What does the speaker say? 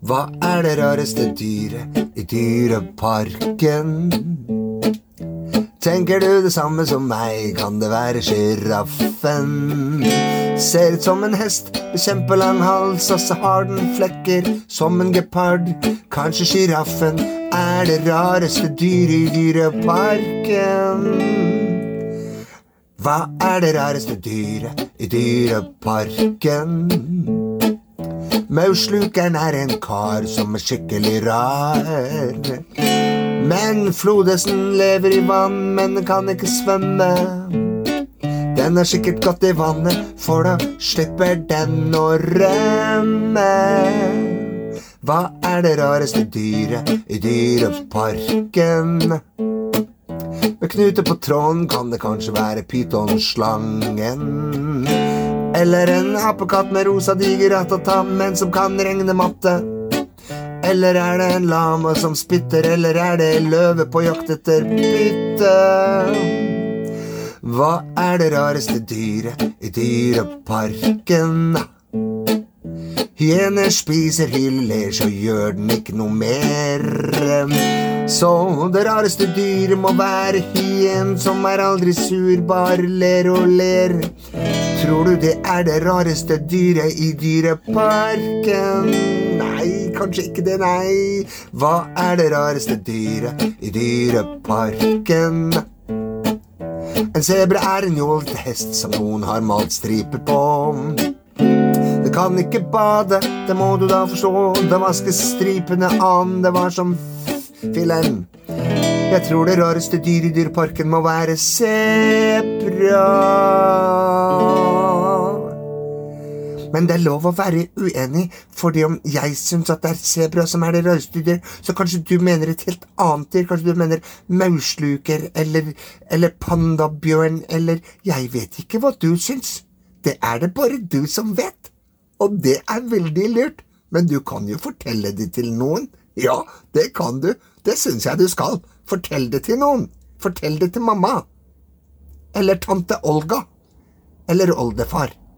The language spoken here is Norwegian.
Hva det rareste dyret i dyreparken? Tenker du det samme som meg, kan det være giraffen. Ser ut som en hest med kjempelang hals, og så har den flekker som en gepard. Kanskje giraffen det rareste dyret i dyreparken. Hva det rareste dyret i dyreparken? Mauslukeren en kar som skikkelig rar. Men flodhesten lever i vann, men den kan ikke svømme. Den har sikkert gått i vannet, for da slipper den å rømme. Hva det rareste dyret i dyreparken? Med knute på tråden kan det kanskje være pythonslangen. Eller en apekatt med rosa digeratatam, men som kan regne matte. Eller det en lama som spytter, eller det løve på jakt etter bytte? Hva det rareste dyret i dyreparken? Hyener spiser hyller, så gjør den ikke noe mer. Så det rareste dyret må være hyen, som aldri sur, bare ler og ler. Tror du det det rareste dyret i dyreparken? Nei, kanskje ikke det, nei. Hva det rareste dyret i dyreparken? En zebra en jålete hest som noen har malt striper på. Det kan ikke bade, det må du da forstå. Da vaskes stripene an, det var som filen. Jeg tror det rareste dyret i dyreparken må være zebra. Men det lov å være uenig, fordi om jeg synes at det zebra som det rareste dyr, så kanskje du mener et helt annet dyr. Kanskje du mener mausluker, eller pandabjørn, eller jeg vet ikke hva du synes. Det det bare du som vet. Og det veldig lurt. Men du kan jo fortelle det til noen. Ja, det kan du. Det synes jeg du skal. Fortell det til noen. Fortell det til mamma. Eller tante Olga. Eller oldefar.